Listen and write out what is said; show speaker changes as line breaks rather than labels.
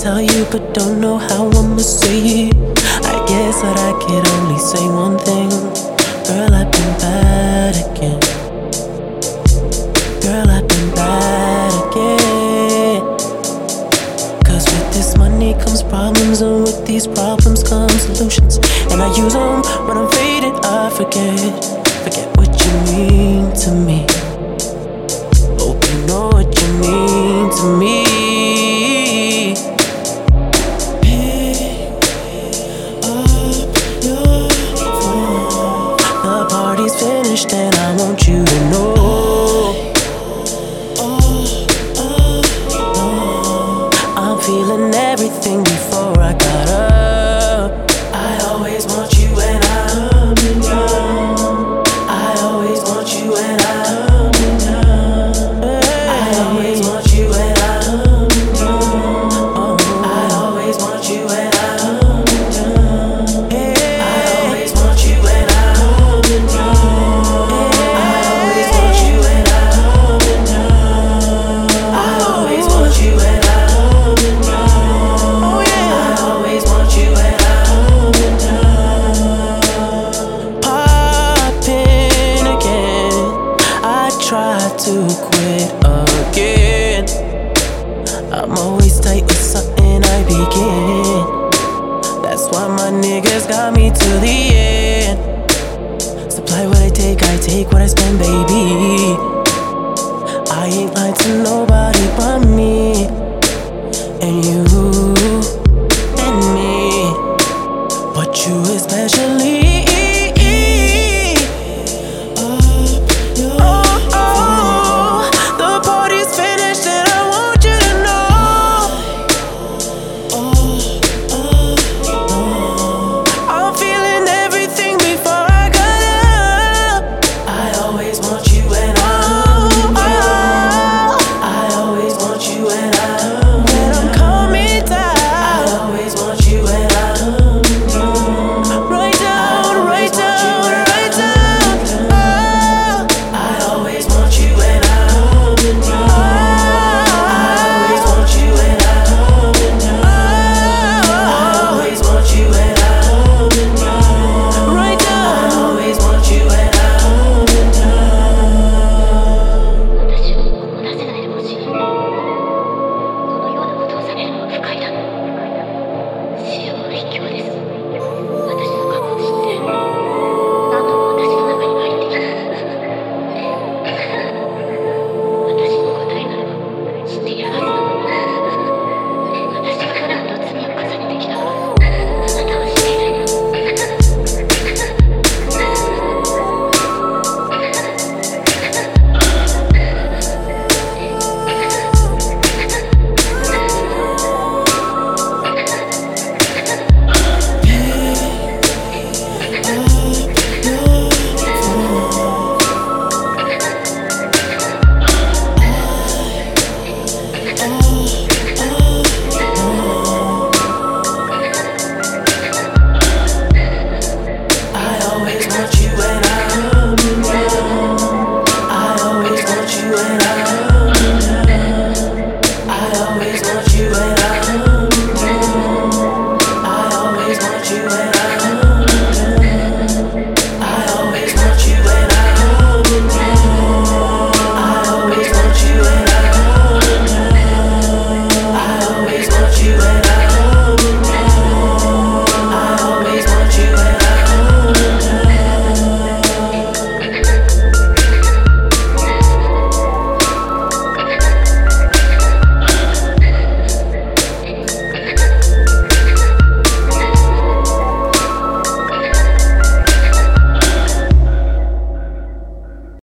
tell you, but don't know how I'ma say it. I guess that I could only say one thing. Girl, I've been bad again. Girl, I've been bad again. Cause with this money comes problems, and with these problems come solutions. And I use them when I'm faded, I forget what you mean to me. Hope you know what you mean to me. The party's finished and I want you to know I'm feeling everything before I got up. I always want you when I'm in love. I always want you when I'm in love. I always want you when I'm in love. I always want you when I'm in love. I always want you when I'm in love. I always want you when I'm in love. I always want you when I'm in love. Oh yeah. I always want you when I'm in love. Popping again. I try to quit again. I'm always tight with something I begin. That's why my niggas got me to the end. Supply what I take what I spend, baby. I ain't lying to nobody but me. And you and me. But you especially. The party's finished and I want you to know I'm feeling everything before I got up. I always want you when I'm I always want you when I'm coming down. I always want you when I'm right down, right down, right down. I always want you when I'm in love. I always want you when I'm in love. I always want you when I'm in love. Right down. I always want you when I'm in love.
私を怒らせないでほしい。このようなことをされるのは不快だ。死を卑怯です。私の過去を知って何度も私の中に入ってきた。私の答えならば知っているはずなのに。私は普段と罪を重ねてきた。あなたは知っていないの。
Oh